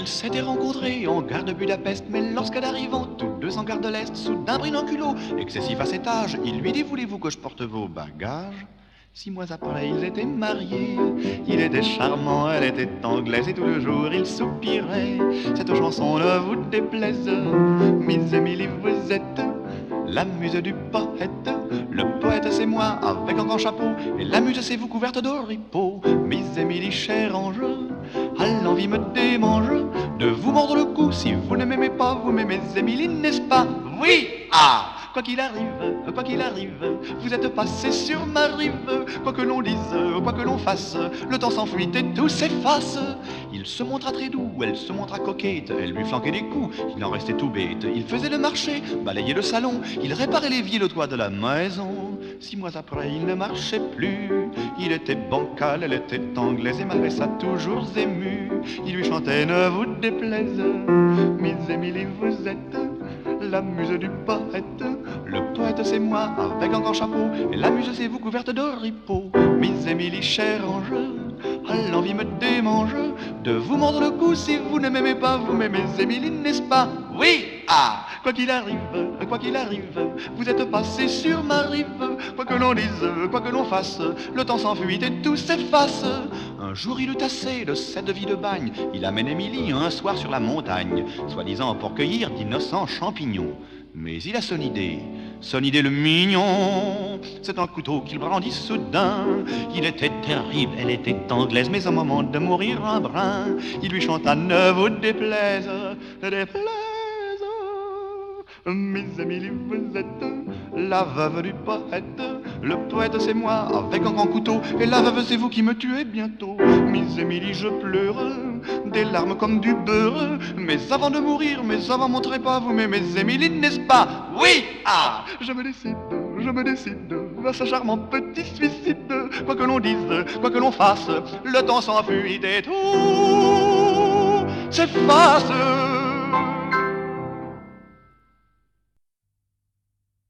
Ils s'étaient rencontrés en gare de Budapest, mais lorsqu'elle arrivant, tous deux en gare de l'Est, soudain pris d'un culot, excessif à cet âge, il lui dit: voulez-vous que je porte vos bagages? 6 mois après, ils étaient mariés. Il était charmant, elle était anglaise, et tout le jour il soupirait. Cette chanson ne vous déplaise, Miss Emily, vous êtes la muse du poète. Le poète c'est moi avec un grand chapeau, et la muse c'est vous couverte d'oripeaux. Miss Emily, cher ange, à l'envie me démange de vous mordre le cou. Si vous ne m'aimez pas, vous m'aimez Emily, n'est-ce pas? Oui! Ah! Quoi qu'il arrive, vous êtes passé sur ma rive. Quoi que l'on dise, quoi que l'on fasse, le temps s'enfuit et tout s'efface. Il se montra très doux, elle se montra coquette, elle lui flanquait des coups, il en restait tout bête. Il faisait le marché, balayait le salon, il réparait l'évier, le toit de la maison. 6 mois après, il ne marchait plus, il était bancal, elle était anglaise, et malgré ça toujours ému, il lui chantait: ne vous déplaise, Miss Emily, vous êtes la muse du poète. Le poète c'est moi avec un grand chapeau, et la muse c'est vous couverte d'oripeaux. Miss Emily, cher ange, à l'envie me démange de vous mordre le cou. Si vous ne m'aimez pas, vous m'aimez Emily, n'est-ce pas? Oui! Ah! Quoi qu'il arrive, vous êtes passé sur ma rive. Quoi que l'on dise, quoi que l'on fasse, le temps s'enfuit et tout s'efface. Un jour il eut assez de cette vie de bagne, il amène Émilie un soir sur la montagne, soi-disant pour cueillir d'innocents champignons. Mais il a son idée le mignon, c'est un couteau qu'il brandit soudain. Il était terrible, elle était anglaise, mais au moment de mourir un brin, il lui chanta: ne vous déplaise, Miss Emily, vous êtes la veuve du poète. Le poète c'est moi avec un grand couteau, et la veuve c'est vous qui me tuez bientôt. Miss Emily, je pleure des larmes comme du beurre, mais avant de mourir, mais avant mon trépas, vous m'aimez Emily, n'est-ce pas? Oui! Ah! Je me décide vers ce charmant petit suicide. Quoi que l'on dise, quoi que l'on fasse, le temps s'enfuit et tout s'efface.